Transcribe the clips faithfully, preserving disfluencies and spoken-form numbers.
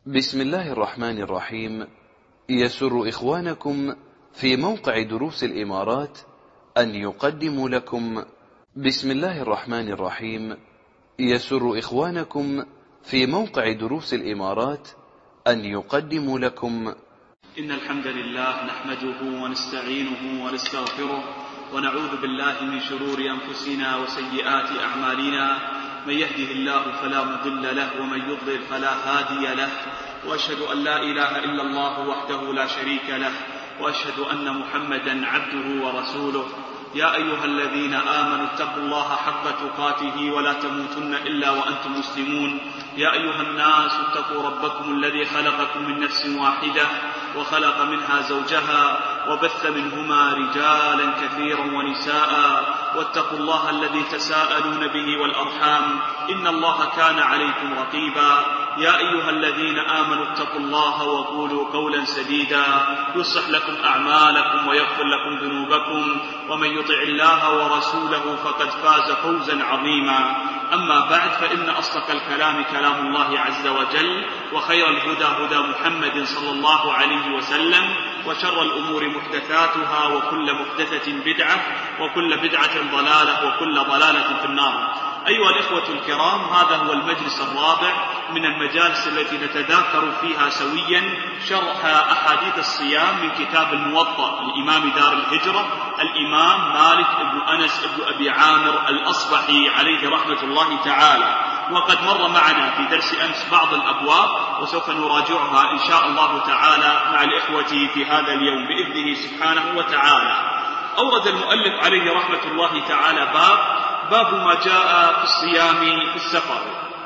بسم الله الرحمن الرحيم. يسر إخوانكم في موقع دروس الإمارات أن يقدموا لكم بسم الله الرحمن الرحيم. يسر إخوانكم في موقع دروس الإمارات أن يقدموا لكم إن الحمد لله نحمده ونستعينه ونستغفره ونعوذ بالله من شرور أنفسنا وسيئات أعمالنا. من يهده الله فلا مضل له ومن يضلل فلا هادي له، وأشهد أن لا إله إلا الله وحده لا شريك له، وأشهد أن محمدا عبده ورسوله. يا أيها الذين آمنوا اتقوا الله حق تقاته ولا تموتن إلا وأنتم مسلمون. يا أيها الناس اتقوا ربكم الذي خلقكم من نفس واحدة وخلق منها زوجها وبث منهما رجالا كثيرا ونساء، واتقوا الله الذي تساءلون به والأرحام إن الله كان عليكم رقيبا. يا أيها الذين آمنوا اتقوا الله وقولوا قولا سديدا يصلح لكم أعمالكم ويغفر لكم ذنوبكم، ومن يطع الله ورسوله فقد فاز فوزا عظيما. أما بعد، فإن أصدق الكلام كلام الله عز وجل، وخير الهدى هدى محمد صلى الله عليه وسلم، وشر الأمور محدثاتها، وكل محدثة بدعة، وكل بدعة ضلالة، وكل ضلالة في النار. أيها الإخوة الكرام، هذا هو المجلس الرابع من المجالس التي نتذاكر فيها سويا شرح أحاديث الصيام من كتاب الموطأ لإمام دار الهجرة الإمام مالك بن أنس بن أبي عامر الأصبحي عليه رحمة الله تعالى. وقد مر معنا في درس أمس بعض الأبواب، وسوف نراجعها إن شاء الله تعالى مع الإخوة في هذا اليوم بإذنه سبحانه وتعالى. أورد المؤلف عليه رحمة الله تعالى باب باب ما جاء في الصيام في السفر.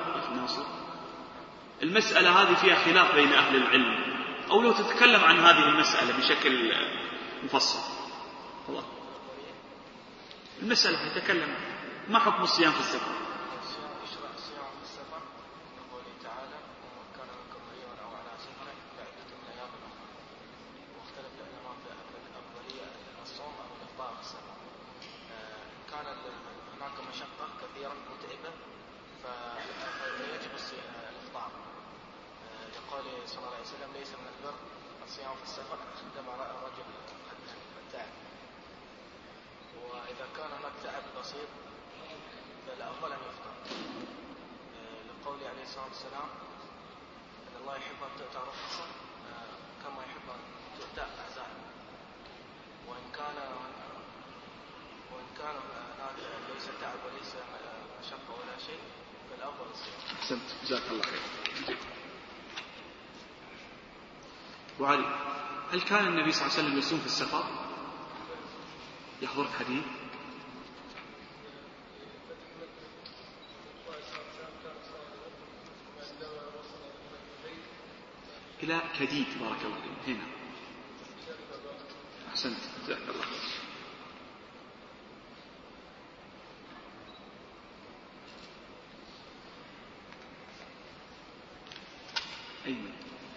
المسألة هذه فيها خلاف بين أهل العلم، أو لو تتكلم عن هذه المسألة بشكل مفصل. الله. المسألة تتكلم ما حكم الصيام في السفر؟ جزاك الله خير. وعلي، هل كان النبي صلى الله عليه وسلم يصوم في السفر؟ يحضرك حديث؟ إلى كديد، بارك الله فيك. هنا أحسنت، جزاك الله خير. أيمن.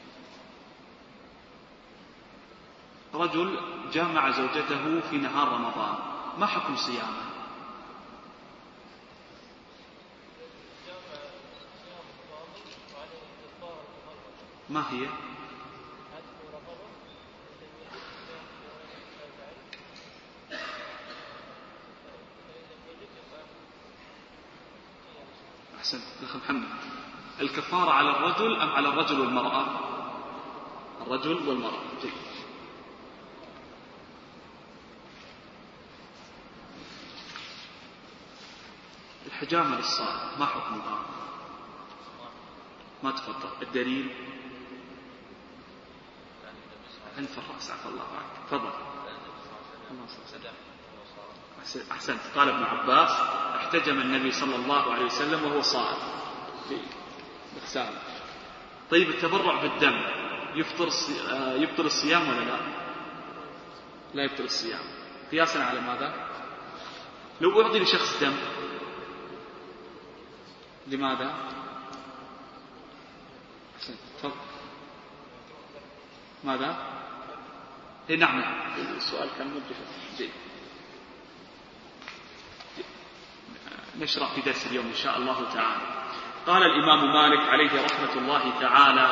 رجل جامع زوجته في نهار رمضان، ما حكم صيامه؟ ما هي؟ أحسنت أخي محمد. الكفارة على الرجل أم على الرجل والمرأة؟ الرجل والمرأة. جيد. الحجامة للصائم ما حكمها؟ ما تفضل الدليل أنت الرأس، عفى الله عنك. تفضل. أحسنت. قال ابن عباس: احتجم النبي صلى الله عليه وسلم وهو صائم. طيب، التبرع بالدم يفطر يبطل الصيام ولا لا؟ لا يبطل الصيام. قياسا على ماذا؟ لو أعطي لشخص دم، لماذا؟ تفضل. ماذا؟ إيه نعم، السؤال كان موجه. جيد. نشرح في درس اليوم إن شاء الله تعالى. قال الإمام مالك عليه رحمة الله تعالى: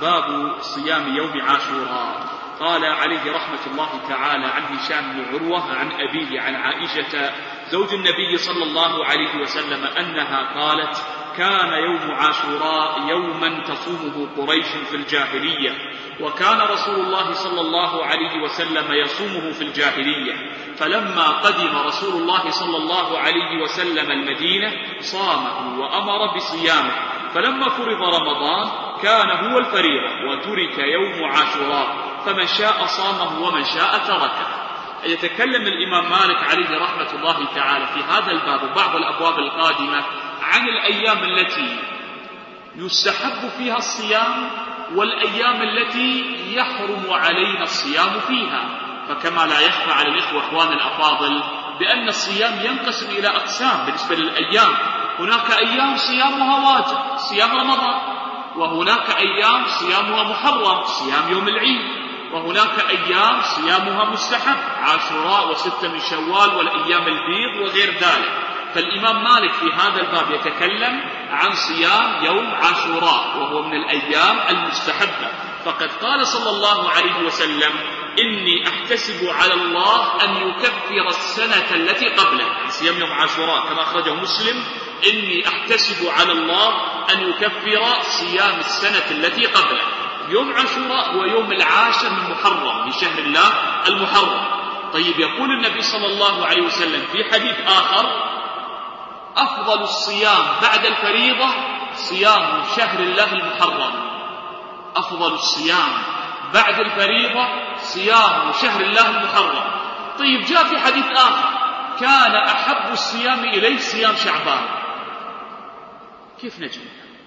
باب صيام يوم عاشوراء. قال عليه رحمة الله تعالى عن هشام بن عروة عن أبيه عن عائشة زوج النبي صلى الله عليه وسلم أنها قالت: كان يوم عاشوراء يوما تصومه قريش في الجاهلية، وكان رسول الله صلى الله عليه وسلم يصومه في الجاهلية، فلما قدم رسول الله صلى الله عليه وسلم المدينة صامه وأمر بصيامه، فلما فرض رمضان كان هو الفريضة وترك يوم عاشوراء، فمن شاء صامه ومن شاء تركه. يتكلم الإمام مالك عليه رحمة الله تعالى في هذا الباب وبعض الأبواب القادمة عن الأيام التي يستحب فيها الصيام والأيام التي يحرم علينا الصيام فيها. فكما لا يخفى على الإخوة إخوان الأفاضل بأن الصيام ينقسم إلى أقسام بالنسبة للأيام. هناك أيام صيامها واجب صيام رمضان، وهناك أيام صيامها محرم صيام يوم العيد، وهناك أيام صيامها مستحب عاشوراء وستة من شوال والأيام البيض وغير ذلك. فالإمام مالك في هذا الباب يتكلم عن صيام يوم عاشوراء وهو من الأيام المستحبة، فقد قال صلى الله عليه وسلم: إني أحتسب على الله أن يكفر السنة التي قبله. صيام يوم عاشوراء كما أخرجه مسلم: إني أحتسب على الله أن يكفر صيام السنة التي قبله. يوم عاشوراء هو يوم العاشر من محرم من شهر الله المحرم. طيب، يقول النبي صلى الله عليه وسلم في حديث آخر: أفضل الصيام بعد الفريضة صيام شهر الله المحرم. أفضل الصيام بعد الفريضة صيام شهر الله المحرم. طيب، جاء في حديث آخر: كان أحب الصيام إليه صيام شعبان. كيف نجمع؟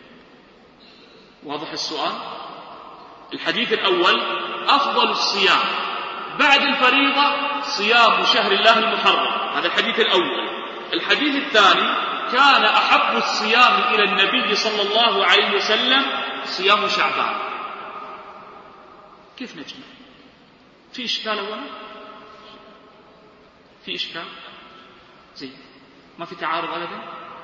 واضح السؤال؟ الحديث الأول: أفضل الصيام بعد الفريضة صيام شهر الله المحرم، هذا الحديث الأول. الحديث الثاني: كان أحب الصيام إلى النبي صلى الله عليه وسلم صيام شعبان. كيف نجمع؟ في إشكال أولا؟ في إشكال؟ زي ما في تعارض أبدا؟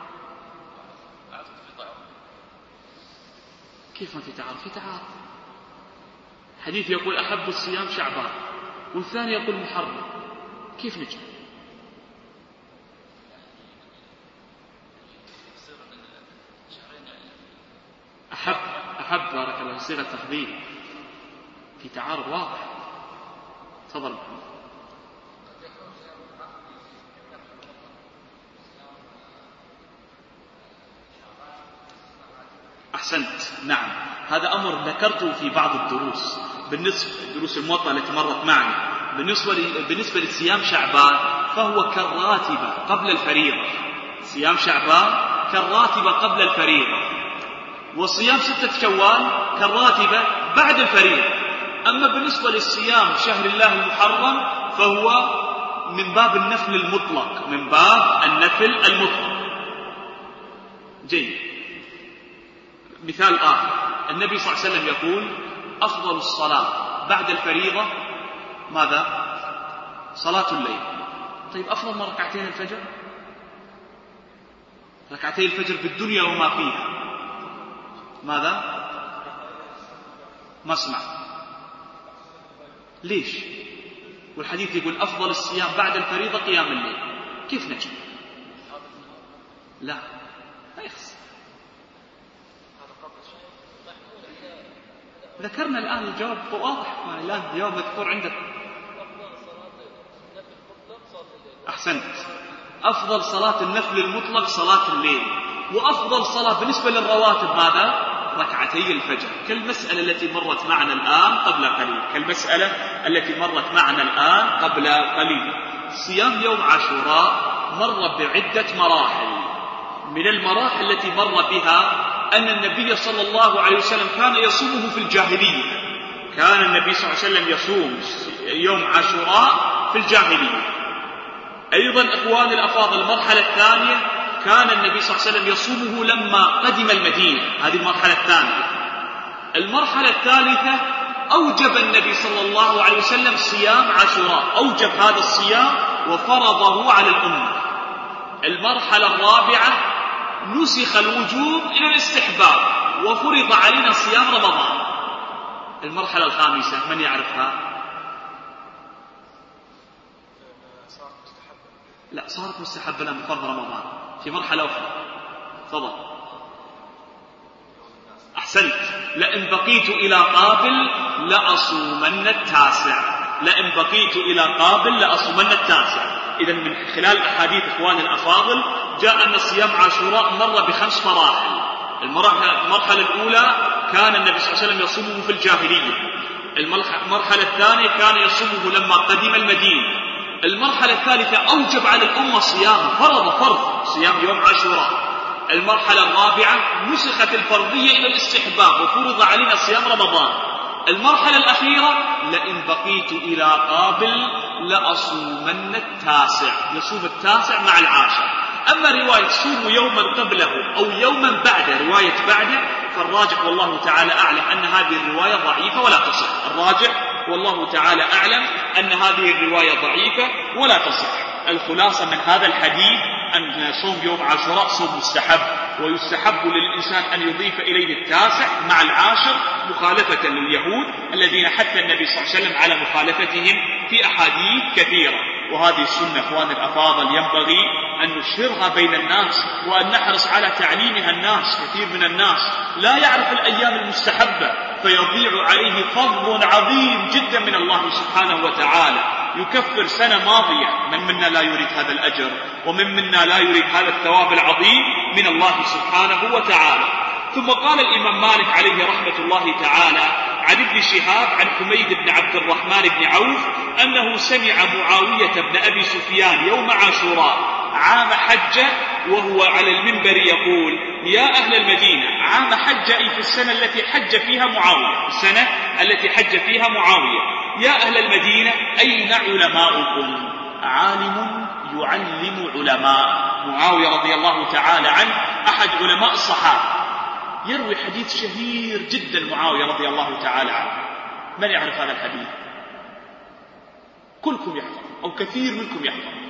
كيف ما في تعارض؟ في تعارض. حديث يقول أحب الصيام شعبان والثاني يقول محرم، كيف نجمع؟ أحب أحب بارك الله، صيغة تفضيل، في تعارض واضح. تفضل محمد. أحسنت، نعم، هذا أمر ذكرته في بعض الدروس بالنسبة دروس الموطأ التي مرت معنا. بالنسبة بالنسبة لصيام شعبان فهو كالراتبة قبل الفريضة. صيام شعبان كالراتبة قبل الفريضة، وصيام ستة شوال كالراتبة بعد الفريضة. أما بالنسبة للصيام شهر الله المحرم فهو من باب النفل المطلق، من باب النفل المطلق. جيد. مثال آخر: النبي صلى الله عليه وسلم يقول: أفضل الصلاة بعد الفريضة ماذا؟ صلاة الليل. طيب، أفضل من ركعتين الفجر؟ ركعتين الفجر في الدنيا وما فيها ماذا؟ ما اسمع. ليش؟ والحديث يقول أفضل الصيام بعد الفريضة قيام الليل. كيف نجم؟ لا، لا يخص. ذكرنا الآن الجواب واضح، الآن الجواب مذكور عندك. أحسنت. أفضل صلاة النفل المطلق صلاة الليل، وأفضل صلاة بالنسبة للرواتب ماذا؟ ركعتي الفجر، كالمسألة التي مرت معنا الآن قبل قليل كالمسألة التي مرت معنا الآن قبل قليل. صيام يوم عاشوراء مر بعدة مراحل. من المراحل التي مر بها أن النبي صلى الله عليه وسلم كان يصومه في الجاهلية. كان النبي صلى الله عليه وسلم يصوم يوم عاشوراء في الجاهلية. أيضا إخواني الأفاضل، المرحلة الثانية كان النبي صلى الله عليه وسلم يصومه لما قدم المدينة، هذه المرحلة الثانية. المرحلة الثالثة أوجب النبي صلى الله عليه وسلم صيام عاشوراء، أوجب هذا الصيام وفرضه على الأمة. المرحلة الرابعة نسخ الوجوب إلى الاستحباب وفرض علينا صيام رمضان. المرحلة الخامسة من يعرفها؟ لا صارت مستحبة لها من فرض رمضان في مرحلة أخرى. تفضل. أحسنت. لئن بقيت إلى قابل لأصومن التاسع، لئن بقيت إلى قابل لأصومن التاسع. إذن من خلال أحاديث إخوان الأفاضل جاء أن صيام عاشوراء مر بخمس مراحل. المرحلة الأولى كان النبي صلى الله عليه وسلم يصومه في الجاهلية. المرحلة الثانية كان يصومه لما قدم المدينة. المرحلة الثالثة أوجب على الأمة صيام، فرض فرض صيام يوم عاشوراء. المرحلة الرابعة نسخت الفرضية إلى الاستحباب وفرض علينا صيام رمضان. المرحلة الأخيرة لئن بقيت إلى قابل لأصومن التاسع، يصوم التاسع مع العاشر. أما رواية صوم يوما قبله أو يوما بعده، رواية بعده، فالراجح والله تعالى أعلم أن هذه الرواية ضعيفة ولا تصح. الراجح والله تعالى أعلم أن هذه الرواية ضعيفة ولا تصح. الخلاصة من هذا الحديث أن صوم يوم عاشوراء صوم مستحب، ويستحب للإنسان أن يضيف إليه التاسع مع العاشر مخالفة لليهود الذين حث النبي صلى الله عليه وسلم على مخالفتهم في أحاديث كثيرة. وهذه السنة أخوان الأفاضل ينبغي أن نشهرها بين الناس وأن نحرص على تعليمها الناس. كثير من الناس لا يعرف الأيام المستحبة فيضيع عليه فضل عظيم جدا من الله سبحانه وتعالى، يكفر سنة ماضية. من منا لا يريد هذا الأجر، ومن منا لا يريد هذا الثواب العظيم من الله سبحانه وتعالى. ثم قال الإمام مالك عليه رحمة الله تعالى عن ابن شهاب عن حميد بن عبد الرحمن بن عوف أنه سمع معاوية بن أبي سفيان يوم عاشوراء عام حجة وهو على المنبر يقول: يا أهل المدينة، عام حجة أي في السنة التي حج فيها معاوية، السنة التي حج فيها معاوية، يا أهل المدينة أين علماؤكم؟ عالم يعلم علماء. معاوية رضي الله تعالى عنه أحد علماء الصحابة، يروي حديث شهير جدا معاوية رضي الله تعالى عنه. من يعرف هذا الحديث؟ كلكم يحفظ أو كثير منكم يحفظ.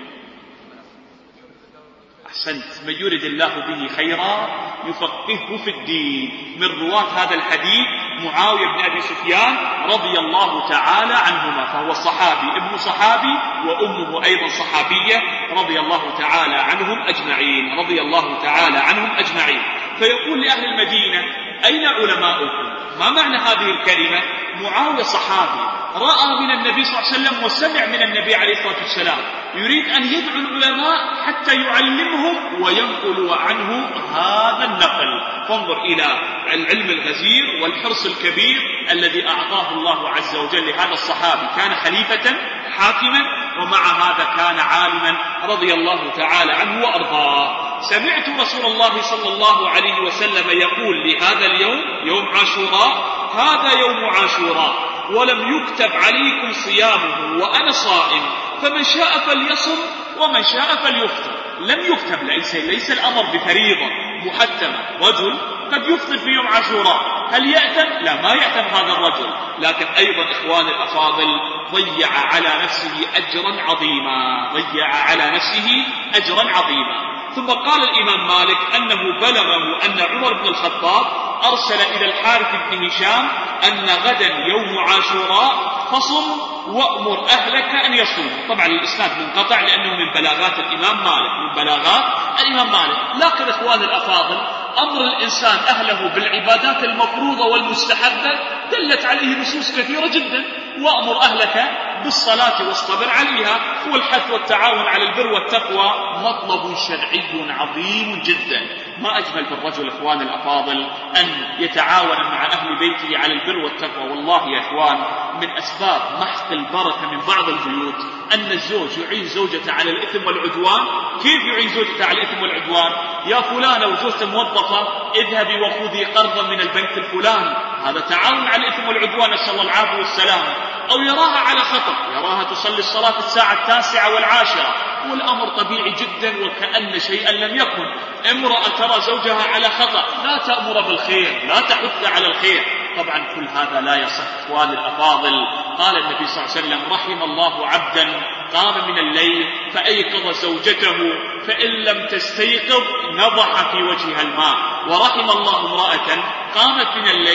أحسنت. من يرد الله به خيرا يفقهه في الدين. من رواة هذا الحديث معاوية بن أبي سفيان رضي الله تعالى عنهما، فهو صحابي ابن صحابي وأمه أيضا صحابية رضي الله تعالى عنهم أجمعين، رضي الله تعالى عنهم أجمعين. فيقول لأهل المدينة: أين علماؤكم؟ ما معنى هذه الكلمة؟ معاوية صحابي رأى من النبي صلى الله عليه وسلم وسمع من النبي عليه الصلاة والسلام، يريد أن يدعو العلماء حتى يعلمهم وينقل عنه هذا النقل. فانظر إلى العلم الغزير والحرص الكبير الذي أعطاه الله عز وجل لهذا الصحابي. كان خليفة حاكما ومع هذا كان عالما رضي الله تعالى عنه وأرضاه. سمعت رسول الله صلى الله عليه وسلم يقول لهذا اليوم، يوم عاشوراء: هذا يوم عاشوراء ولم يكتب عليكم صيامه وأنا صائم، فمن شاء فليصم ومن شاء فليفطر. لم يكتب، ليس, ليس الأمر بفريضة محتمة. رجل قد يفطر في يوم عاشوراء، هل يأتم؟ لا، ما يأتم هذا الرجل، لكن أيضا إخوان الأفاضل ضيع على نفسه أجرا عظيما، ضيع على نفسه أجرا عظيما. ثم قال الإمام مالك أنه بلغه أن عمر بن الخطاب أرسل إلى الحارث بن هشام أن غدا يوم عاشوراء فصم وأمر أهلك أن يصوم. طبعا الإسناد منقطع لأنه من بلاغات الإمام مالك، من بلاغات الإمام مالك. لكن إخوان الأفاضل أمر الإنسان أهله بالعبادات المفروضة والمستحبة دلت عليه نصوص كثيرة جدا. وأمر أهلك بالصلاة واصطبر عليها. والحث والتعاون على البر والتقوى مطلب شرعي عظيم جدا. ما أجمل بالرجل إخوان الأفاضل أن يتعاون مع أهل بيته على البر والتقوى. والله يا إخوان من أسباب محق البركة من بعض البيوت أن الزوج يعين زوجته على الإثم والعدوان. كيف يعين زوجته على الإثم والعدوان؟ يا فلانة وزوجته موظفة اذهبي وخذي قرضا من البنك الفلاني، هذا تعاون على الإثم والعدوان، نسأل الله العافية والسلام. أو يراها على خطأ، يراها تصلي الصلاة الساعة التاسعة والعاشرة والأمر طبيعي جدا وكأن شيئا لم يكن. امرأة ترى زوجها على خطأ لا تأمر بالخير، لا تحث على الخير. طبعا كل هذا لا يصح إخواني الأفاضل. قال النبي صلى الله عليه وسلم: رحم الله عبدا قام من الليل فأيقظ زوجته فإن لم تستيقظ نضح في وجهها الماء. ورحم الله امرأة قامت من الليل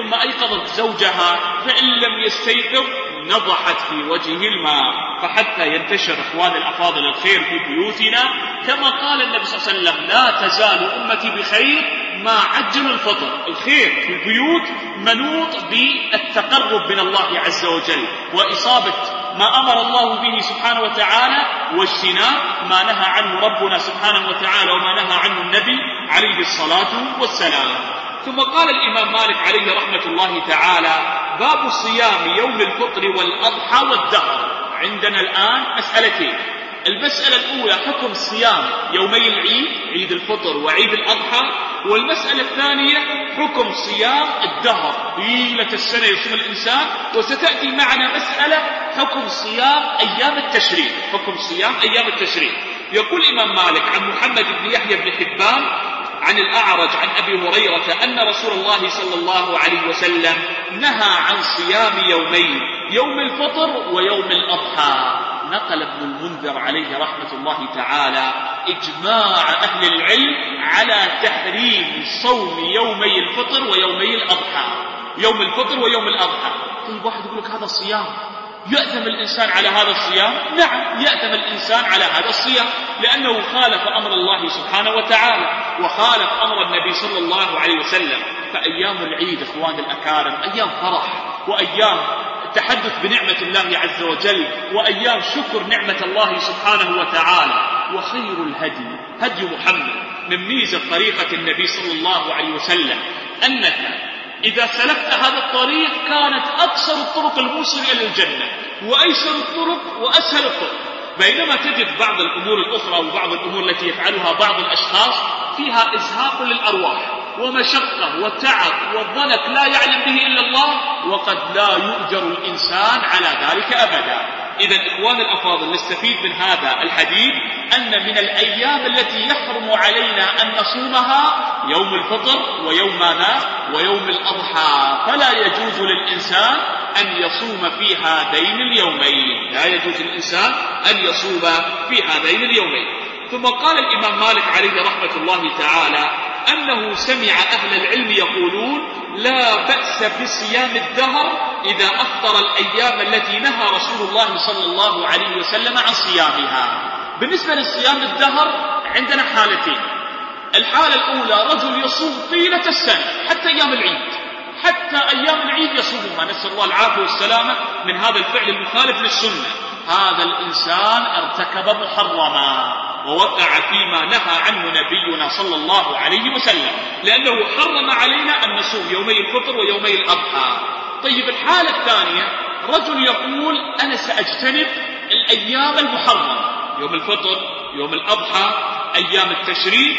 ثم أيقظت زوجها، فإن لم يستيقظ نضحت في وجهه الماء. فحتى ينتشر إخوان الأفاضل الخير في بيوتنا، كما قال النبي صلى الله عليه وسلم: لا تزال أمتي بخير ما عجل الفطر. الخير في البيوت منوط بالتقرب من الله عز وجل، وإصابة ما أمر الله به سبحانه وتعالى، واجتناب ما نهى عنه ربنا سبحانه وتعالى وما نهى عنه النبي عليه الصلاة والسلام. ثم قال الإمام مالك عليه رحمة الله تعالى: باب صيام يوم الفطر والأضحى والدهر. عندنا الآن مسألتين. المسألة الأولى حكم صيام يومي العيد، عيد الفطر وعيد الأضحى، والمسألة الثانية حكم صيام الدهر، طيلة السنة يصوم الإنسان. وستأتي معنا مسألة حكم صيام أيام التشريق، حكم صيام أيام التشريق. يقول الإمام مالك عن محمد بن يحيى بن حبان عن الأعرج عن أبي هريرة أن رسول الله صلى الله عليه وسلم نهى عن صيام يومين، يوم الفطر ويوم الأضحى. نقل ابن المنذر عليه رحمة الله تعالى إجماع أهل العلم على تحريم صوم يومي الفطر ويومي الأضحى، يوم الفطر ويوم الأضحى. طيب واحد يقول لك هذا الصيام، يأثم الإنسان على هذا الصيام؟ نعم، يأثم الإنسان على هذا الصيام، لأنه خالف أمر الله سبحانه وتعالى وخالف أمر النبي صلى الله عليه وسلم. فأيام العيد إخوان الأكارم أيام فرح، وأيام التحدث بنعمة الله عز وجل، وأيام شكر نعمة الله سبحانه وتعالى. وخير الهدي هدي محمد. من ميزة طريقة النبي صلى الله عليه وسلم أنك إذا سلكت هذا الطريق كانت أقصر الطرق الموصلة إلى الجنة، وأيسر الطرق وأسهل الطرق. بينما تجد بعض الأمور الأخرى وبعض الأمور التي يفعلها بعض الأشخاص فيها إزهاق للأرواح ومشقة وتعب وضنك لا يعلم به إلا الله، وقد لا يؤجر الإنسان على ذلك أبدا. إذا إخوان الأفاضل نستفيد من هذا الحديث أن من الأيام التي يحرم علينا أن نصومها يوم الفطر ويوم ماذا؟ ويوم الأضحى. فلا يجوز للإنسان أن يصوم في هذين اليومين، لا يجوز للإنسان أن يصوم في هذين اليومين. ثم قال الإمام مالك عليه رحمة الله تعالى أنه سمع أهل العلم يقولون: لا بأس بصيام الدهر إذا أفطر الأيام التي نهى رسول الله صلى الله عليه وسلم عن صيامها. بالنسبة للصيام الدهر عندنا حالتين. الحالة الأولى رجل يصوم طيلة السنة حتى أيام العيد، حتى أيام العيد يصومها، نسأل الله العافية والسلامة من هذا الفعل المخالف للسنة. هذا الإنسان ارتكب محرما ووقع فيما نهى عنه نبينا صلى الله عليه وسلم، لأنه حرم علينا أن نصوم يومي الفطر ويومي الأضحى. طيب الحالة الثانية رجل يقول: أنا سأجتنب الأيام المحرمة، يوم الفطر، يوم الأضحى، أيام التشريق،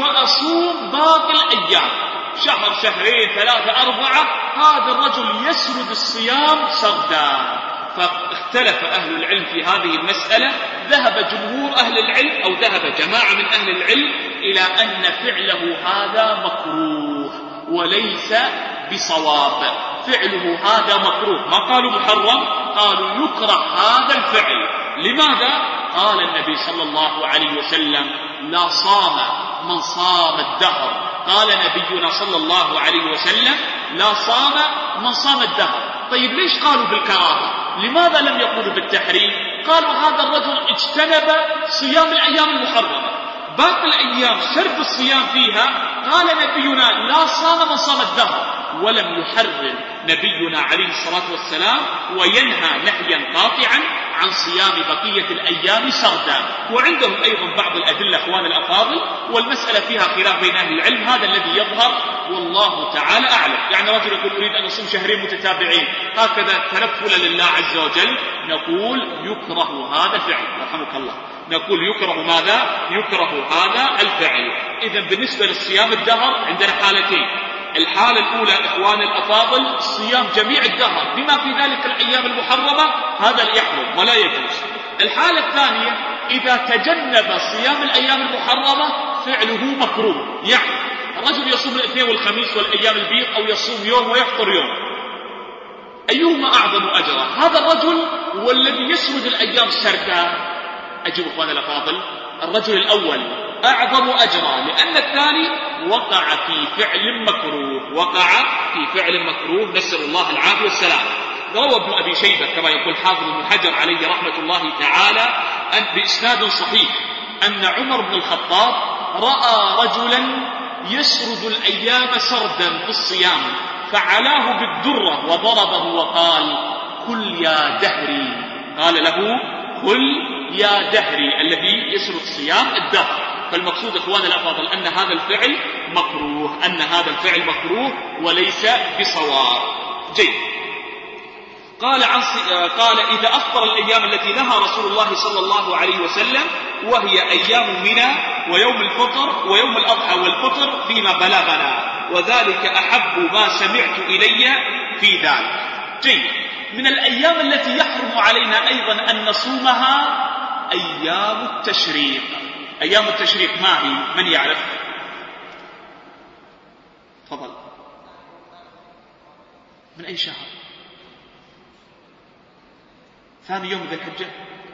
وأصوم باقي الأيام، شهر، شهرين، ثلاثة، أربعة. هذا الرجل يسرد الصيام سردا. فاختلف أهل العلم في هذه المسألة. ذهب جمهور أهل العلم أو ذهب جماعة من أهل العلم إلى أن فعله هذا مكروه وليس بصواب. فعله هذا مكروه، ما قالوا محرم، قالوا يكره هذا الفعل. لماذا؟ قال النبي صلى الله عليه وسلم: لا صام من صام الدهر. قال نبينا صلى الله عليه وسلم: لا صام من صام الدهر. طيب ليش قالوا بالكراهة؟ لماذا لم يقولوا بالتحريم؟ قالوا هذا الرجل اجتنب صيام الأيام المحرمة، باقي الأيام سرد الصيام فيها. قال نبينا: لا صام من صام الدهر. ولم يحرم نبينا عليه الصلاة والسلام وينهى نهيا قاطعا عن صيام بقية الأيام سردا. وعندهم أيضا بعض الأدلة أخوان الأفاضل، والمسألة فيها خلاف بين أهل العلم، هذا الذي يظهر والله تعالى أعلم. يعني رجل يقول: أريد أن أصوم شهرين متتابعين هكذا تنفلا لله عز وجل، نقول يكره هذا الفعل، رحمك الله، نقول يكره ماذا؟ يكره هذا الفعل. إذا بالنسبة للصيام الدهر عندنا حالتين. الحالة الأولى إخوان الأفاضل صيام جميع الدهر بما في ذلك الأيام المحرمة، هذا يحرم ولا يجوز. الحالة الثانية إذا تجنب صيام الأيام المحرمة فعله مكروه. يعني الرجل يصوم الاثنين والخميس والأيام البيض، أو يصوم يوم ويفطر يوم، أيهما أعظم أجرا؟ هذا الرجل والذي يسرد الأيام سردا. أجب إخوان الأفاضل، الرجل الأول أعظم أجرا، لأن الثاني وقع في فعل مكروه، وقع في فعل مكروه، نسأل الله العافية والسلام. روى ابن أبي شيبة كما يقول حافظ ابن حجر عليه رحمة الله تعالى أن بإسناد صحيح أن عمر بن الخطاب رأى رجلا يسرد الأيام سردا في الصيام، فعلاه بالدرة وضربه وقال: كل يا دهري. قال له: كل يا دهري، الذي يسرد صيام الدهر. فالمقصود إخواننا الأفاضل أن هذا الفعل مكروه، أن هذا الفعل مكروه وليس بصواب. جيد. قال عن قال إذا أفطر الأيام التي نهى رسول الله صلى الله عليه وسلم، وهي أيام منى ويوم الفطر ويوم الأضحى والفطر فيما بلغنا، وذلك أحب ما سمعت إلي في ذلك. جيد. من الأيام التي يحرم علينا أيضا أن نصومها أيام التشريق. أيام التشريق ما هي؟ من يعرف؟ تفضل. من أي شهر؟ ثاني يوم ذي الحجة.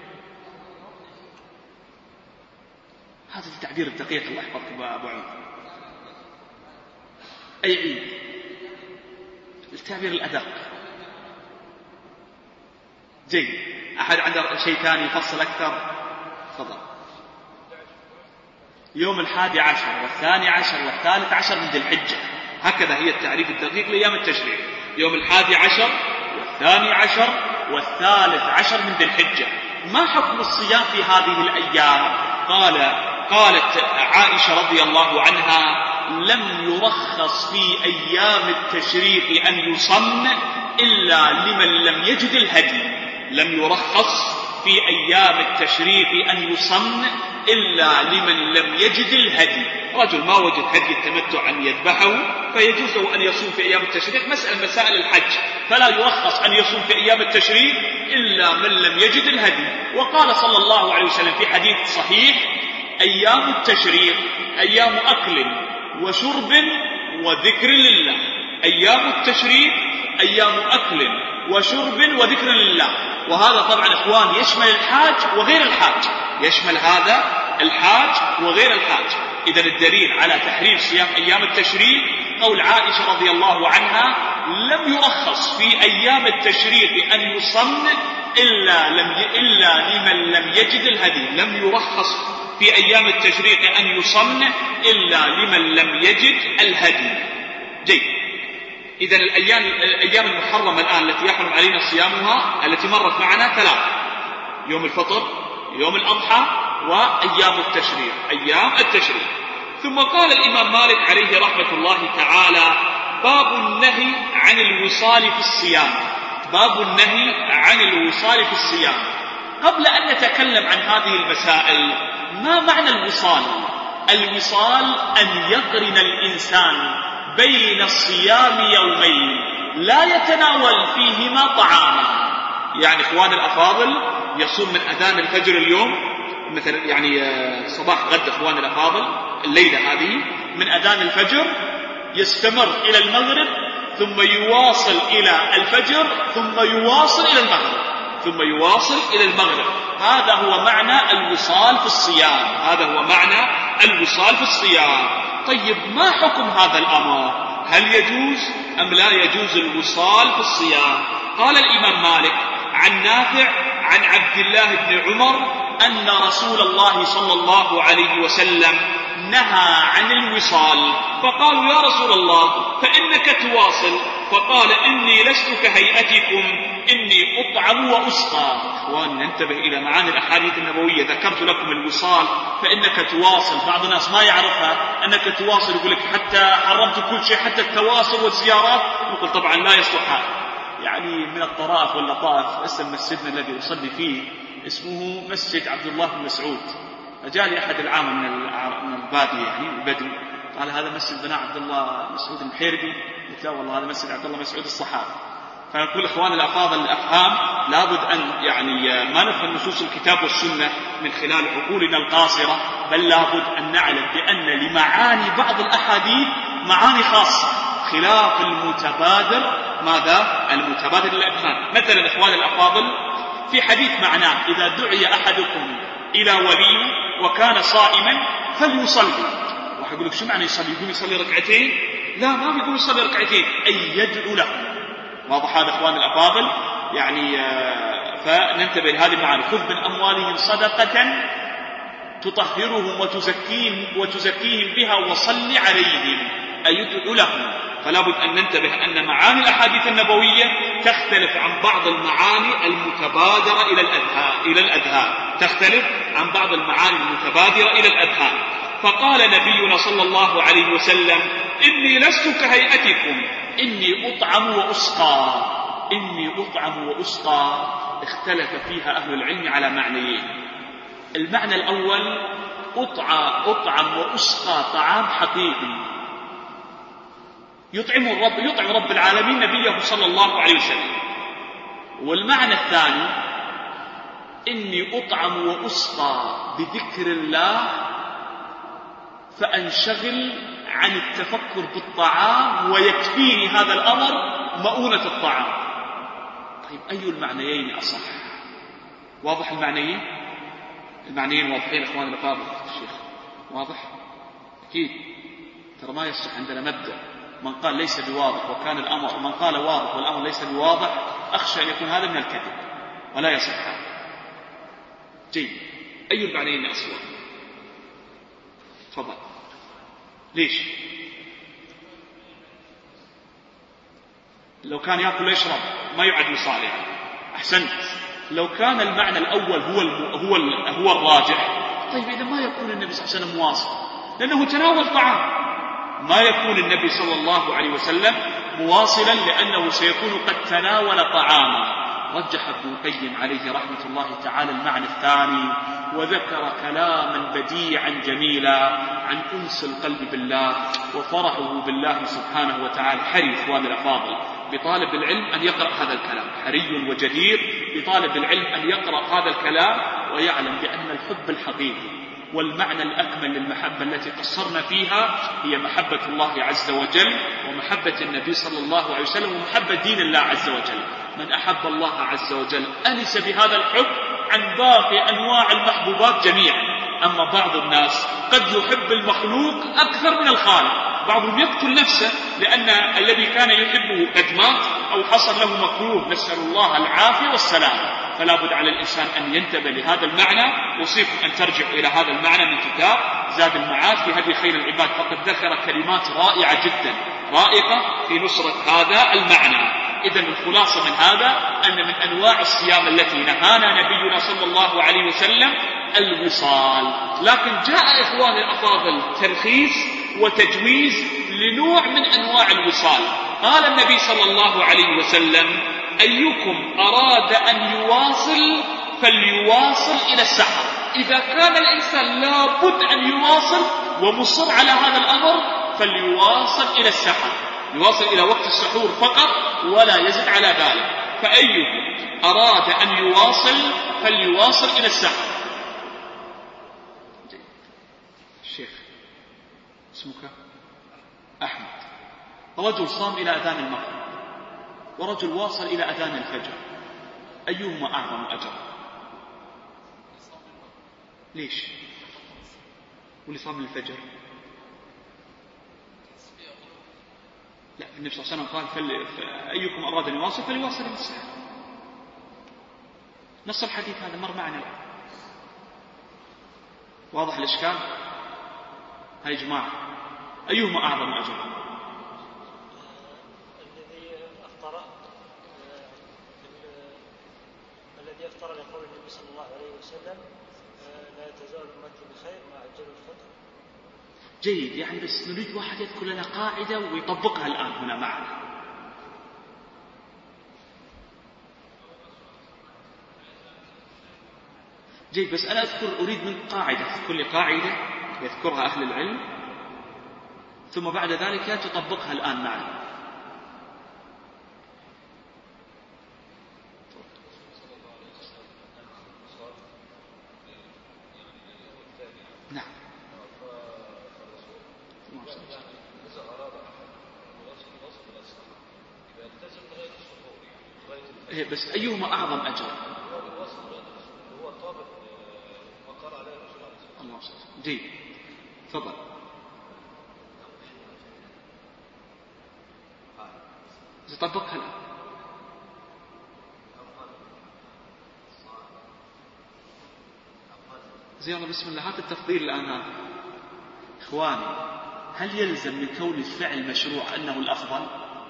هذا التعبير الدقيق، الله يحفظك أبو عمر. أي عيد؟ التعبير الأدق. جيد. أحد عنده شيء ثاني يفصل أكثر؟ تفضل. يوم الحادي عشر والثاني عشر والثالث عشر من ذي الحجة، هكذا هي التعريف الدقيق لأيام التشريق. يوم الحادي عشر والثاني عشر والثالث عشر من ذي الحجة. ما حكم الصيام في هذه الأيام؟ قال قالت عائشة رضي الله عنها: لم يرخص في أيام التشريق أن يصم إلا لمن لم يجد الهدي. لم يرخص في أيام التشريق أن يصم إلا لمن لم يجد الهدي. رجل ما وجد هدي التمتع أن يذبحه فيجوز له أن يصوم في أيام التشريق، مسألة مسائل الحج، فلا يرخص أن يصوم في أيام التشريق إلا من لم يجد الهدي. وقال صلى الله عليه وسلم في حديث صحيح: أيام التشريق أيام أكل وشرب وذكر لله. أيام التشريق أيام أكل وشرب وذكر لله. وهذا طبعا إخوان يشمل الحاج وغير الحاج، يشمل هذا الحاج وغير الحاج. إذن الدليل على تحريم صيام أيام التشريق قول عائشة رضي الله عنها: لم يرخص في أيام التشريق أن يصم إلا, لم ي... إلا لمن لم يجد الهدي. لم يرخص في أيام التشريق أن يصم إلا لمن لم يجد الهدي. جيد. إذن الأيام, الأيام المحرمة الآن التي يحرم علينا صيامها التي مرت معنا ثلاث: يوم الفطر، يوم الأضحى، وأيام التشريق، أيام التشريق. ثم قال الإمام مالك عليه رحمة الله تعالى: باب النهي عن الوصال في الصيام. باب النهي عن الوصال في الصيام. قبل أن نتكلم عن هذه المسائل، ما معنى الوصال؟ الوصال أن يقرن الإنسان بين الصيام يومين لا يتناول فيهما طعاما. يعني إخوان الأفاضل يصوم من أذان الفجر اليوم مثلا، يعني صباح غد إخوان الأفاضل الليلة هذه من أذان الفجر يستمر إلى المغرب، ثم يواصل إلى الفجر، ثم يواصل إلى المغرب، ثم يواصل إلى المغرب. هذا هو معنى الوصال في الصيام، هذا هو معنى الوصال في الصيام. طيب ما حكم هذا الأمر؟ هل يجوز أم لا يجوز الوصال في الصيام؟ قال الإمام مالك عن نافع عن عبد الله بن عمر أن رسول الله صلى الله عليه وسلم نهى عن الوصال، فقالوا: يا رسول الله فإنك تواصل، فقال: إني لست كهيئتكم، إني أطعم وأسقى. إخوان ننتبه إلى معاني الأحاديث النبوية. ذكرت لكم الوصال فإنك تواصل، بعض الناس ما يعرفها أنك تواصل، يقول لك حتى حرمت كل شيء حتى التواصل والزيارات. نقول طبعا لا يصلح هذا. يعني من الطرائف واللطائف اسم مسجدنا الذي أصلي فيه اسمه مسجد عبد الله بن مسعود. فجاء لي أحد العام من البادية يعني البدو، قال: هذا مسجد بناء عبد الله مسعود المحيربي. قلت: لا والله هذا مسجد عبد الله مسعود الصحابي. فنقول إخوان الأفاضل الأفهام لابد أن يعني ما نفهم نصوص الكتاب والسنة من خلال عقولنا القاصرة، بل لابد أن نعلم بأن لمعاني بعض الأحاديث معاني خاصة خلاف المتبادر. ماذا؟ المتبادر للأذهان. مثلا إخوان الأفاضل في حديث معناه: إذا دعي أحدكم إلى وليمة وكان صائما فليصلي. واحد يقول لك شو معنى يصلي؟ يقول يصلي ركعتين؟ لا، ما بيقول يصلي ركعتين، أي يدعو له. واضح هذا إخوان الأفاضل؟ يعني فننتبه لهذه المعاني. خذ من أموالهم صدقة تطهرهم وتزكيهم, وتزكيهم بها وصل عليهم، أي يدعو لهم. فلا بد أن ننتبه أن معاني الأحاديث النبوية تختلف عن بعض المعاني المتبادرة إلى الأذهان إلى الأذهان تختلف عن بعض المعاني المتبادرة إلى الأذهان. فقال نبينا صلى الله عليه وسلم: إني لست كهيئتكم، إني أطعم وأسقى. إني أطعم وأسقى اختلف فيها أهل العلم على معنيين. المعنى الأول: أطعم وأسقى طعام حقيقي يطعم الرب يطعم رب العالمين نبيه صلى الله عليه وسلم. والمعنى الثاني: إني أطعم وأسقى بذكر الله فأنشغل عن التفكر بالطعام ويكفيني هذا الأمر مؤونة الطعام. طيب أي المعنيين أصح؟ واضح المعنيين؟ المعنيين واضحين إخوان الأفاضل؟ الشيخ واضح؟ أكيد. ترى ما يصح عندنا مبدأ من قال ليس بواضح وكان الأمر، من قال واضح والأمر ليس بواضح، أخشى أن يكون هذا من الكذب ولا يصح هذا. جيد. أي المعنيين أصلا؟ تفضل. ليش؟ لو كان يأكل ويشرب ما يعد وصال يعني. أحسنت. لو كان المعنى الأول هو هو هو الراجح، طيب إذا ما يكون النبي صلى الله عليه وسلم مواصل، لأنه تناول طعام. ما يكون النبي صلى الله عليه وسلم مواصلا لأنه سيكون قد تناول طعاما. رجح ابن القيم عليه رحمة الله تعالى المعنى الثاني، وذكر كلاما بديعا جميلا عن أنس القلب بالله وفرحه بالله سبحانه وتعالى. حري إخوان الأفاضل بطالب العلم أن يقرأ هذا الكلام، حري وجدير بطالب العلم أن يقرأ هذا الكلام ويعلم بأن الحب الحقيقي والمعنى الأكمل للمحبة التي قصرنا فيها هي محبة الله عز وجل ومحبة النبي صلى الله عليه وسلم ومحبة دين الله عز وجل. من أحب الله عز وجل أنس بهذا الحب عن باقي أنواع المحبوبات جميعا. أما بعض الناس قد يحب المخلوق أكثر من الخالق، بعضهم يقتل نفسه لأن الذي كان يحبه قد مات أو حصل له مكروه، نسأل الله العافية والسلام. فلا بد على الإنسان أن ينتبه لهذا المعنى. أوصيكم أن ترجعوا إلى هذا المعنى من كتاب زاد المعاد في هدي خير العباد، فقد ذكر كلمات رائعة جدا رائقة في نصرة هذا المعنى. إذن الخلاصة من هذا أن من أنواع الصيام التي نهانا نبينا صلى الله عليه وسلم الوصال. لكن جاء إخوان الأفاضل ترخيص وتجويز لنوع من أنواع الوصال. قال النبي صلى الله عليه وسلم: أيكم أراد أن يواصل فليواصل إلى السحر. إذا كان الإنسان لابد أن يواصل ومصر على هذا الأمر فليواصل إلى السحر، يواصل إلى وقت السحور فقط ولا يزد على ذلك. فأيكم أراد أن يواصل فليواصل إلى السحر. الشيخ اسمك أحمد، رجل صام إلى أذان المغرب ورجل واصل إلى أذان الفجر، أيهما أعظم أجر؟ ليش؟ واللي صام الفجر؟ لا، النبي صلى الله عليه وسلم قال فل... أيكم أراد أن يواصل فليواصل إلى السحر. نص الحديث هذا مر معنا الآن. واضح الإشكال؟ هاي جماعة أيهما أعظم أجر؟ الذي أفطر الذي أفطر لقول النبي صلى الله عليه وسلم: لا تزال أمتي بخير ما عجلوا الفطر. جيد، يعني بس نريد واحد يذكر لنا قاعدة ويطبقها الآن هنا معنا. جيد، بس أنا أذكر أريد من قاعدة، كل قاعدة يذكرها أهل العلم ثم بعد ذلك تطبقها الآن معنا. نعم. إيه بس أيهما أعظم أجر؟ الله جيد. تفضل. طبقها الآن. زي الله بسم الله. هات التفضيل الآن هذا. إخواني، هل يلزم من كون الفعل مشروع أنه الأفضل؟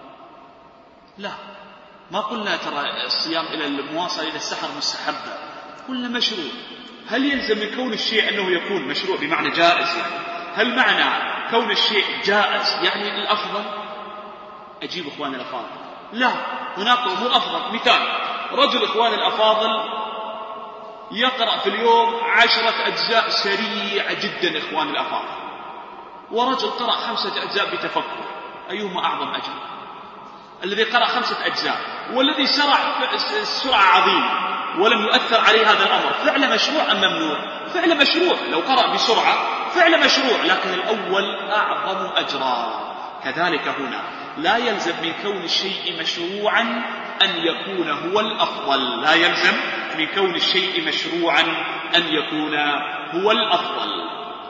لا، ما قلنا ترى الصيام إلى المواصلة إلى السحر مستحبة، قلنا مشروع. هل يلزم من كون الشيء أنه يكون مشروع بمعنى جائز؟ يعني هل معنى كون الشيء جائز يعني الأفضل؟ أجيب إخواني الأفاضل، لا، هناك أمور أفضل. مثال، رجل إخواني الأفاضل يقرأ في اليوم عشرة أجزاء سريعة جدا إخواني الأفاضل، ورجل قرأ خمسة أجزاء بتفكر، أيهما أعظم أجر؟ الذي قرأ خمسة أجزاء، والذي سرع سرعة عظيمة ولم يؤثر عليه هذا الأمر. فعل مشروع أم ممنوع؟ فعل مشروع، لو قرأ بسرعة فعل مشروع، لكن الأول أعظم أجرا. كذلك هنا لا يلزم من كون الشيء مشروعا أن يكون هو الأفضل، لا يلزم من كون الشيء مشروعا أن يكون هو الأفضل.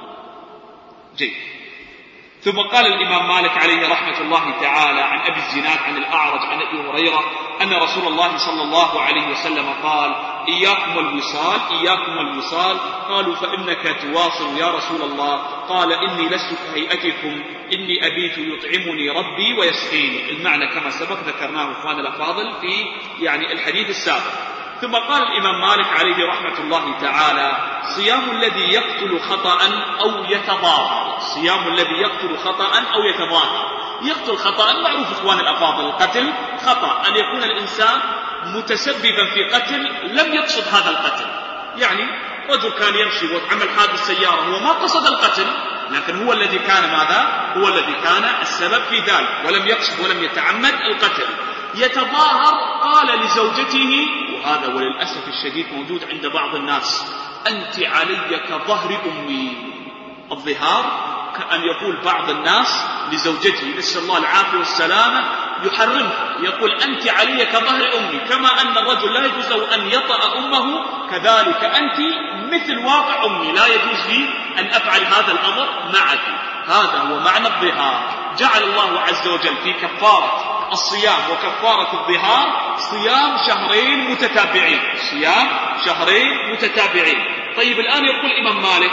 جيد. ثم قال الإمام مالك عليه رحمة الله تعالى عن أبي الزناد عن الأعرج عن أبي هريرة أن رسول الله صلى الله عليه وسلم قال: إياكم الوصال إياكم الوصال. قالوا: فإنك تواصل يا رسول الله؟ قال: إني لست كهيئتكم، إني أبيت يطعمني ربي ويسقيني. المعنى كما سبق ذكرناه إخوان الأفاضل في يعني الحديث السابق. ثم قال الإمام مالك عليه رحمة الله تعالى: صيام الذي يقتل خطأ أو يتظاهر. صيام الذي يقتل خطأ أو يتظاهر. يقتل خطأ معروف إخوان الأفاضل، القتل خطأ، أن يكون الإنسان متسببا في قتل لم يقصد هذا القتل. يعني رجل كان يمشي وعمل حادث سيارة، هو ما قصد القتل، لكن هو الذي كان ماذا؟ هو الذي كان السبب في ذلك، ولم يقصد ولم يتعمد القتل. يتظاهر، قال لزوجته، وهذا وللأسف الشديد موجود عند بعض الناس: أنت علي كظهر أمي. الظهار كأن يقول بعض الناس لزوجته، نسأل الله العافية والسلامة، يحرمها، يقول: أنت علي كظهر أمي. كما أن الرجل لا يجوز له أن يطأ أمه، كذلك أنت مثل واقع أمي، لا يجوز لي أن أفعل هذا الأمر معك. هذا هو معنى الظهار. جعل الله عز وجل في كفارة الصيام وكفارة الظهار صيام شهرين متتابعين، صيام شهرين متتابعين. طيب الآن يقول الإمام مالك: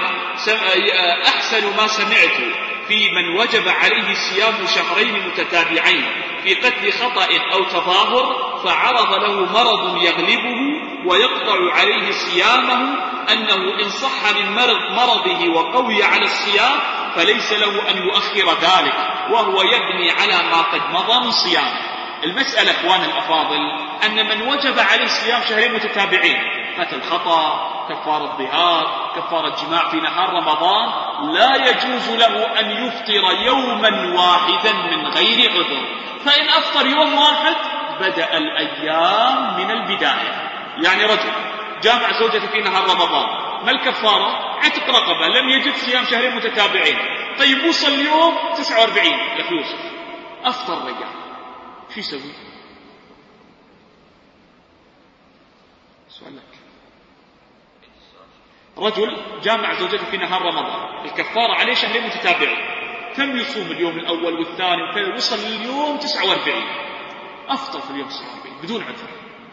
أحسن ما سمعت في من وجب عليه صيام شهرين متتابعين في قتل خطأ أو تظاهر فعرض له مرض يغلبه ويقطع عليه صيامه، أنه إن صح من مرض مرضه وقوي على الصيام فليس له أن يؤخر ذلك، وهو يبني على ما قد مضى من صيام. المسألة إخوان الأفاضل أن من وجب عليه صيام شهرين متتابعين، قتل خطأ، كفارة ظهار، كفارة جماع في نهار رمضان، لا يجوز له أن يفطر يوما واحدا من غير عذر. فإن أفطر يوم واحد بدأ الأيام من البداية. يعني رجل جامع زوجته في نهار رمضان، ما الكفارة؟ عتق رقبة، لم يجد صيام شهرين متتابعين. طيب وصل اليوم تسعة وأربعين يا أخي يوسف، أفطر رجع، شو يسوي؟ سؤال لك. رجل جامع زوجته في نهار رمضان، الكفارة عليه شهرين متتابعين، كم يصوم اليوم الأول والثاني وكذا، وصل اليوم تسعة وأربعين، أفطر في اليوم تسعة وأربعين بدون عذر.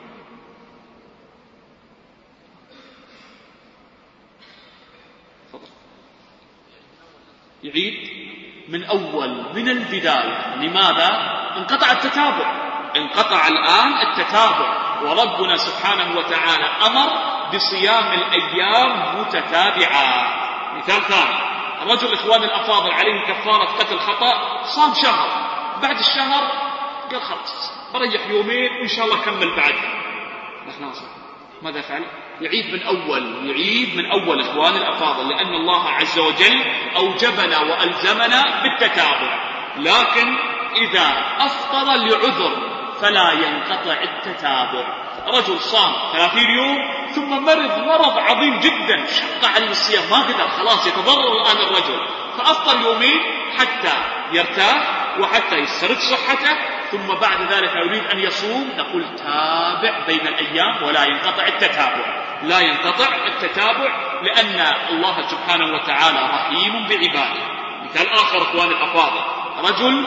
يعيد من أول من البداية. لماذا؟ انقطع التتابع، انقطع الآن التتابع، وربنا سبحانه وتعالى أمر بصيام الأيام متتابعة. مثال ثاني، الرجل إخوان الأفاضل عليه كفارة قتل خطأ، صام شهر، بعد الشهر قال خلاص بريح يومين وإن شاء الله كمل بعدها، نحن ماذا فعل؟ يعيد من أول، يعيد من أول إخوان الأفاضل، لأن الله عز وجل أوجبنا وألزمنا بالتتابع. لكن إذا أفطر لعذر فلا ينقطع التتابع. رجل صام ثلاثين يوم ثم مرض مرض عظيم جدا، شق عليه الصيام، ما قدر، خلاص يتضرر الآن الرجل، فأفطر يومين حتى يرتاح وحتى يسترد صحته، ثم بعد ذلك يريد أن يصوم، نقول تابع بين الأيام ولا ينقطع التتابع، لا ينقطع التتابع لأن الله سبحانه وتعالى رحيم بعباده. مثال آخر أخوان الأفاضل، رجل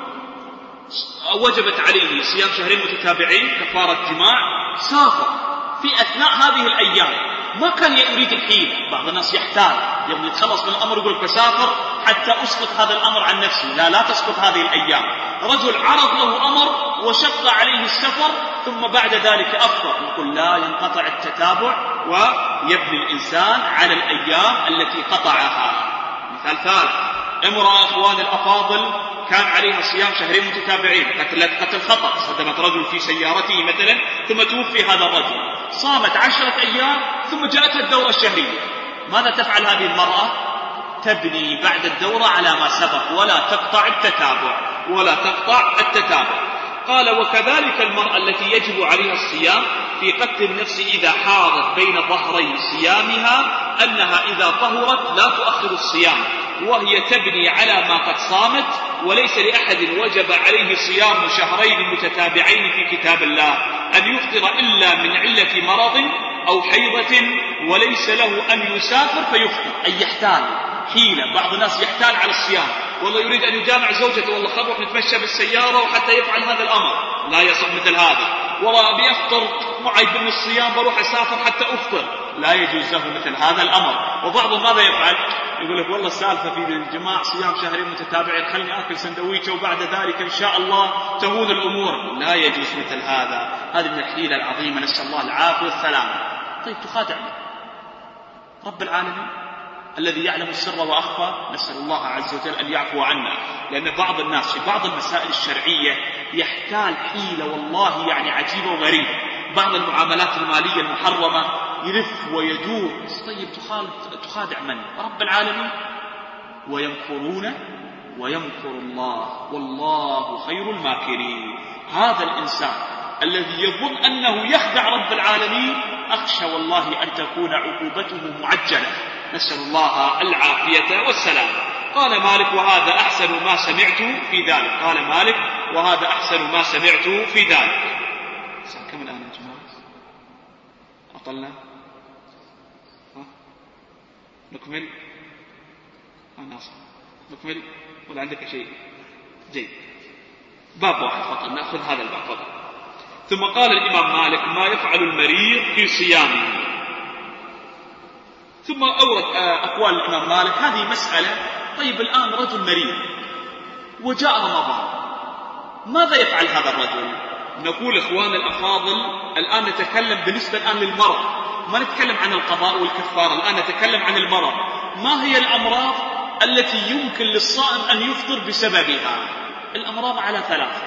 وجبت عليه صيام شهرين متتابعين كفارة جماع، سافر في أثناء هذه الأيام، ما كان يريد الحيلة. بعض الناس يحتال يبغى يتخلص من الأمر يقول بسافر حتى أسقط هذا الأمر عن نفسي. لا لا تسقط هذه الأيام. رجل عرض له أمر وشق عليه السفر ثم بعد ذلك أفطر، يقول لا ينقطع التتابع ويبني الإنسان على الأيام التي قطعها. مثال ثالث، امرأة أخوان الأفاضل كان عليها صيام شهرين متتابعين، قتلت قتل خطأ، صدمت رجل في سيارته مثلا ثم توفي هذا الرجل، صامت عشرة أيام ثم جاءتها الدورة الشهرية. ماذا تفعل هذه المرأة؟ تبني بعد الدورة على ما سبق ولا تقطع التتابع ولا تقطع التتابع. قال وكذلك المرأة التي يجب عليها الصيام في قتل النفس إذا حاضت بين ظهري صيامها أنها إذا طهرت لا تؤخر الصيام، وهي تبني على ما قد صامت، وليس لأحد وجب عليه صيام شهرين متتابعين في كتاب الله أن يفطر إلا من علة مرض أو حيضة، وليس له أن يسافر فيفطر، أي يحتال حيلة. بعض الناس يحتال على الصيام، والله يريد أن يجامع زوجته، والله خبر نتمشى بالسيارة وحتى يفعل هذا الأمر، لا يصح مثل هذا. والله بيفطر معي من الصيام بروح أسافر حتى أفطر، لا يجوز له مثل هذا الأمر. وبعضهم ماذا يفعل؟ يقول لك والله السالفة في الجماع صيام شهرين متتابعين، خلني أكل سندويشة وبعد ذلك إن شاء الله تهون الأمور. لا يجوز مثل هذا، هذه من الحيلة العظيمة، نسأل الله العافية والسلامة. طيب تخادع رب العالمين الذي يعلم السر وأخفى، نسأل الله عز وجل أن يعفو عنا. لأن بعض الناس في بعض المسائل الشرعية يحتال حيلة والله يعني عجيبة وغريبة. بعض المعاملات المالية المحرمة يلف ويدور، طيب تخادع من؟ رب العالمين. ويمكرون ويمكر الله والله خير الماكرين. هذا الإنسان الذي يظن أنه يخدع رب العالمين أخشى والله أن تكون عقوبته معجلة، نسأل الله العافية والسلام. قال مالك وهذا أحسن ما سمعت في ذلك. قال مالك وهذا أحسن ما سمعت في ذلك. كم الآن يا جماعة؟ أطلنا؟ نكمل؟ أنا أصلا نكمل ولا عندك شيء؟ جيد، باب واحد فقط، نأخذ هذا الباب فقط. ثم قال الإمام مالك ما يفعل المريض في صيامه. ثم أورد أقوال الإمام مالك هذه مسألة. طيب الآن رجل مريض وجاء رمضان، ماذا يفعل هذا الرجل؟ نقول إخوان الأفاضل الآن نتكلم بالنسبة الآن للمرض، ما نتكلم عن القضاء والكفارة، الآن نتكلم عن المرض. ما هي الأمراض التي يمكن للصائم أن يفطر بسببها؟ الأمراض على ثلاثة.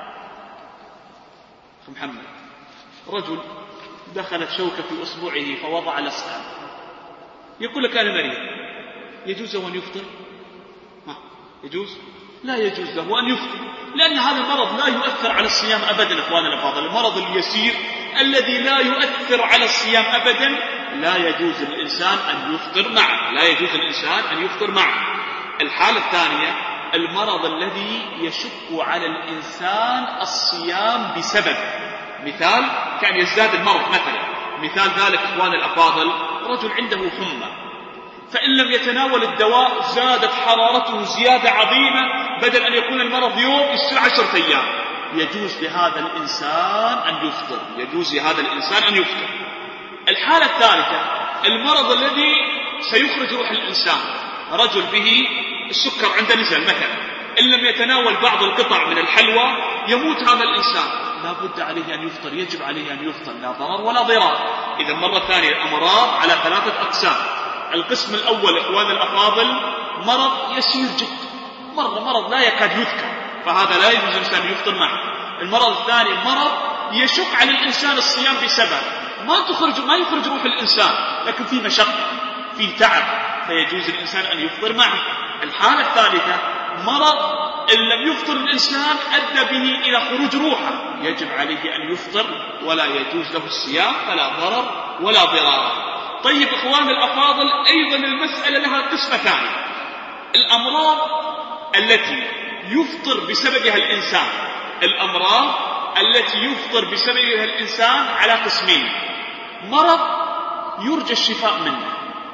محمد رجل دخلت شوكة في أصبعه فوضع لصقا، يقول لك أنا مريض، يجوز له أن يفطر؟ ما يجوز؟ لا يجوز له أن يفطر، لأن هذا المرض لا يؤثر على الصيام أبدا. إخواننا الأفاضل المرض اليسير الذي لا يؤثر على الصيام أبدا لا يجوز للإنسان أن يفطر معه، لا يجوز للإنسان أن يفطر معه. الحالة الثانية المرض الذي يشق على الإنسان الصيام بسبب، مثال كان يزداد المرض مثلا، مثال ذلك إخوان الأفاضل رجل عنده حمى، فإن لم يتناول الدواء زادت حرارته زيادة عظيمة، بدل أن يكون المرض يوم يصير عشرة أيام، يجوز لهذا الإنسان أن يفطر، يجوز لهذا الإنسان أن يفطر. الحالة الثالثة المرض الذي سيخرج روح الإنسان، رجل به السكر عنده نزل مثلا، إن لم يتناول بعض القطع من الحلوى يموت هذا الإنسان، لا بد عليه أن يفطر، يجب عليه أن يفطر، لا ضرر ولا ضرار. إذا مرة ثانية الأمراض على ثلاثة أقسام. القسم الأول إخوان الأفاضل مرض يسير جدا، مرة مرض لا يكاد يذكر، فهذا لا يجوز الإنسان يفطر معه. المرض الثاني مرض يشق على الإنسان الصيام بسبب ما تخرج ما يخرج روح الإنسان، لكن في مشقة في تعب، فيجوز الإنسان أن يفطر معه. الحالة الثالثة مرض إن لم يفطر الإنسان أدى به إلى خروج روحه، يجب عليه أن يفطر ولا يجوز له الصيام، فلا ضرر ولا ضرار. طيب إخوان الأفاضل أيضا المسألة لها قسمة ثانية، الأمراض التي يفطر بسببها الإنسان، الأمراض التي يفطر بسببها الإنسان على قسمين: مرض يرجى الشفاء منه،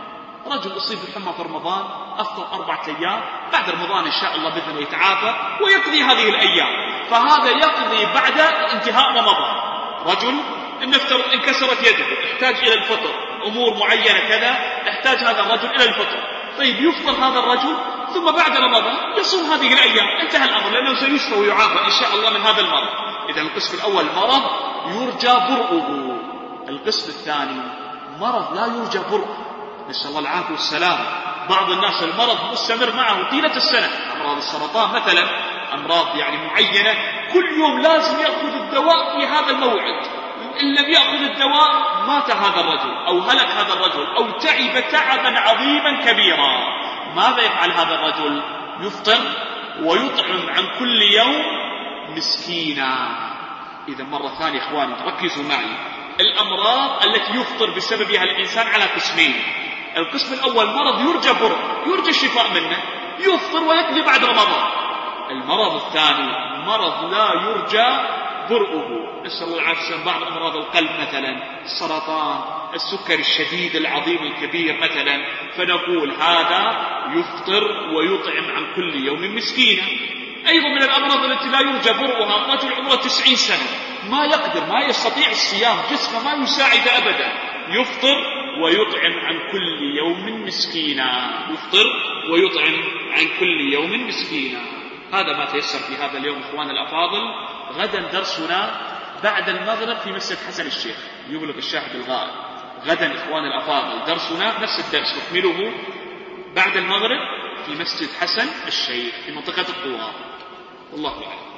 رجل أصيب بالحمى في رمضان، أفطر أربعة أيام، بعد رمضان إن شاء الله بإذن الله يتعافى ويقضي هذه الأيام، فهذا يقضي بعد انتهاء رمضان. رجل إن انكسرت يده، يحتاج إلى الفطر، أمور معينة كذا، يحتاج هذا الرجل إلى الفطر، طيب يفطر هذا الرجل ثم بعد رمضان يصوم هذه الأيام، انتهى الأمر لأنه سيشفى ويعافى إن شاء الله من هذا المرض. إذا القسم الأول مرض يرجى برؤه. القسم الثاني مرض لا يرجى برؤه، نسأل الله العافية والسلام. بعض الناس المرض مستمر معه طيلة السنة، أمراض السرطان مثلا، أمراض يعني معينة كل يوم لازم يأخذ الدواء في هذا الموعد، إن لم يأخذ الدواء مات هذا الرجل أو هلك هذا الرجل أو تعب تعبا عظيما كبيرا. ماذا يفعل هذا الرجل؟ يفطر ويطعم عن كل يوم مسكينا. إذا مرة ثانية إخواني ركزوا معي، الأمراض التي يفطر بسببها الإنسان على قسمين. القسم الأول مرض يرجى برء، يرجى الشفاء منه، يفطر ويقضي بعد رمضان. المرض الثاني مرض لا يرجى برؤه، نسأل الله العافية. بعض أمراض القلب مثلا، السرطان، السكر الشديد العظيم الكبير مثلا، فنقول هذا يفطر ويطعم عن كل يوم مسكينا. أيضا من الأمراض التي لا يرجى برؤها رجل عمره تسعين سنة ما يقدر ما يستطيع الصيام، جسمه ما يساعد أبدا، يفطر ويطعم عن كل يوم مسكينا، يفطر ويطعم عن كل يوم مسكينا. هذا ما تيسر في هذا اليوم إخوان الأفاضل. غدا درسنا بعد المغرب في مسجد حسن الشيخ، يبلغ الشاهد الغائب. غدا إخوان الأفاضل درسنا نفس الدرس نكمله بعد المغرب في مسجد حسن الشيخ في منطقة الطواب، والله أعلم.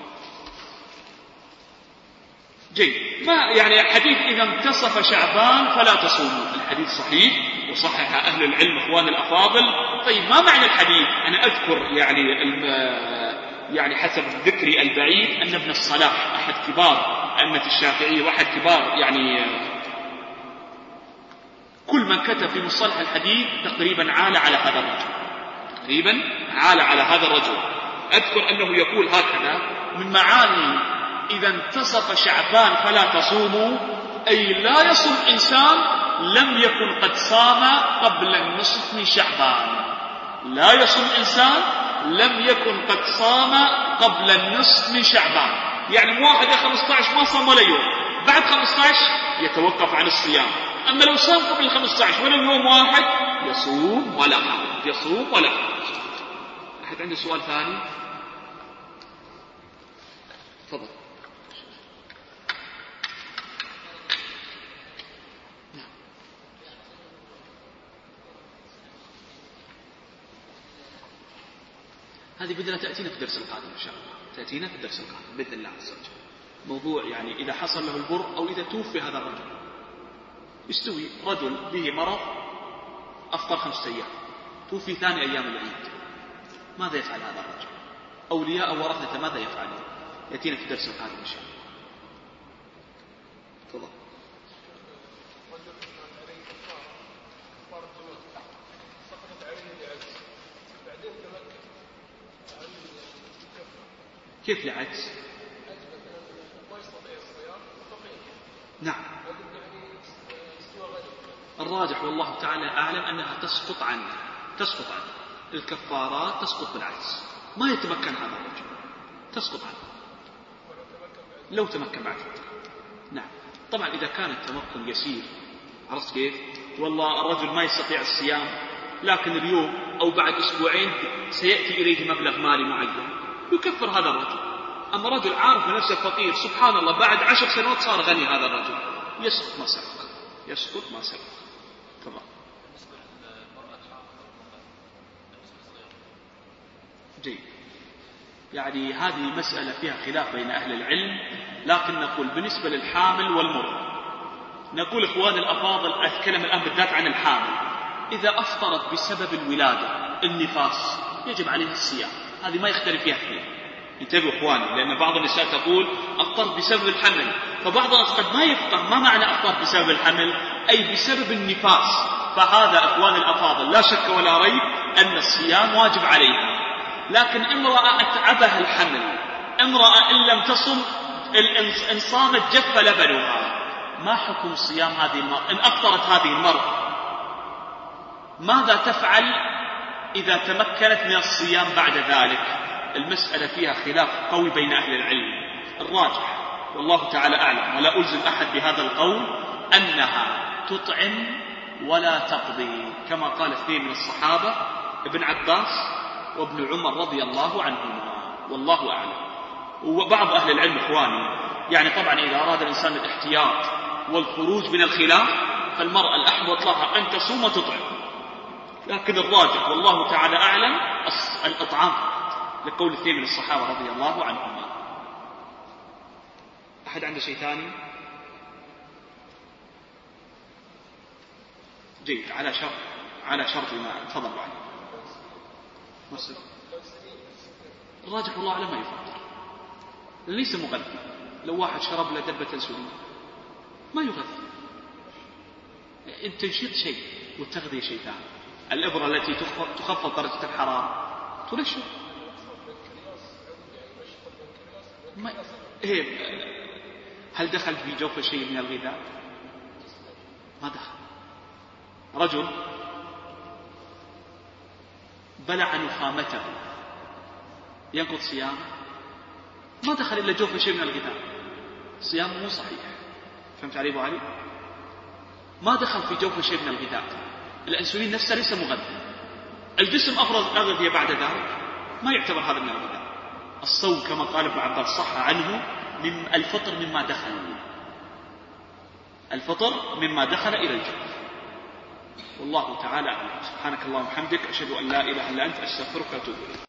جيد. ما يعني حديث إذا انتصف شعبان فلا تصوموا، الحديث صحيح وصحح أهل العلم إخوان الأفاضل. طيب ما معنى الحديث؟ أنا أذكر يعني يعني حسب ذكري البعيد أن ابن الصلاح أحد كبار أئمة الشافعية وأحد كبار يعني كل من كتب في مصطلح الحديث تقريبا عال على هذا الرجل، تقريبا عال على هذا الرجل. أذكر أنه يقول هكذا من معاني إذا انتصف شعبان فلا تصوموا، أي لا يصوم إنسان لم يكن قد صام قبل النصف من شعبان. لا يصوم إنسان لم يكن قد صام قبل النصف من شعبان. يعني واحد يا خمسة عشر ما صام ولا يوم، بعد خمسة عشر يتوقف عن الصيام. أما لو صام قبل خمسة عشر ولو يوم واحد يصوم ولا حرج، يصوم ولا حرج. أحد عنده سؤال ثاني؟ تفضل. هذه بدنا تأتينا في الدرس القادم إن شاء الله، تأتينا في الدرس القادم بإذن الله عز وجل. موضوع يعني إذا حصل له البر أو إذا توفي هذا الرجل، يستوي رجل به مرض أفطر خمسة أيام، توفي ثاني أيام العيد، ماذا يفعل هذا الرجل؟ أولياء ورثته ماذا يفعلون؟ يأتينا في الدرس القادم إن شاء الله. تفضل. كيف لعجز؟ نعم. الراجح والله تعالى أعلم أنها تسقط عنه، تسقط عنه الكفارات تسقط بالعجز، ما يتمكن هذا الرجل، تسقط عنه لو تمكن بعد فترة. نعم. طبعا إذا كان التمكن يسير، عرفت كيف؟ والله الرجل ما يستطيع الصيام لكن اليوم أو بعد أسبوعين سيأتي إليه مبلغ مالي معين يكفر هذا الرجل. أما رجل عارف نفسه فقير سبحان الله بعد عشر سنوات صار غني هذا الرجل، يسقط ما سبق، يسقط ما سبق. تمام. جيد. يعني هذه مسألة فيها خلاف بين أهل العلم، لكن نقول بالنسبة للحامل والمرضع، نقول إخوان الأفاضل أتكلم الآن بالذات عن الحامل، إذا أفطرت بسبب الولادة النفاس يجب عليها الصيام، هذه ما يختلف فيها اثنين. انتبهوا إخواني، لأن بعض النساء تقول أفطرت بسبب الحمل، فبعض الناس قد ما يفقه ما معنى أفطرت بسبب الحمل، أي بسبب النفاس. فهذا إخوان الأفاضل لا شك ولا ريب أن الصيام واجب عليها. لكن امرأة أتعبها الحمل، امرأة إن لم تصم إن صامت جف لبنها، ما حكم صيام هذه المرأة إن أفطرت هذه المرأة؟ ماذا تفعل إذا تمكنت من الصيام بعد ذلك؟ المسألة فيها خلاف قوي بين أهل العلم. الراجح والله تعالى أعلم ولا ألزم أحد بهذا القول أنها تطعم ولا تقضي، كما قال اثنين من الصحابة ابن عباس وابن عمر رضي الله عنهما، والله أعلم. وبعض أهل العلم إخواني يعني طبعا إذا أراد الإنسان الاحتياط والخروج من الخلاف فالمرأة الأحوط لها أن تصوم وتطعم، لكن الراجح والله تعالى أعلم الإطعام لقول اثنين من الصحابة رضي الله عنهما. أحد عنده شيء ثاني؟ جيد، على شرط على شرط ما تفضل بعد. الراجح والله أعلم ما يفطر، ليس مغذي. لو واحد شرب له دبة انسولين ما يغذي، التنشيط شيء والتغذية شيء ثاني. الإبرة التي تخفض درجة الحرارة تنشط. ما... إيه... هل دخل في جوف شيء من الغذاء؟ ما دخل. رجل بلع نخامته ينقض صيامه، ما دخل إلا جوف شيء من الغذاء، صيامه مو صحيح. فهمت علي أبو علي؟ ما دخل في جوف شيء من الغذاء. الأنسولين نفسه ليس مغذي، الجسم أفرز أغذية بعد ذلك، ما يعتبر هذا من الغذاء. الصوم كما قال ابن عباس صح عنه من الفطر مما دخل، الفطر مما دخل إلى الجوف، والله تعالى أعلم. سبحانك اللهم وبحمدك، أشهد أن لا إله إلا أنت، أستغفرك وأتوب إليك.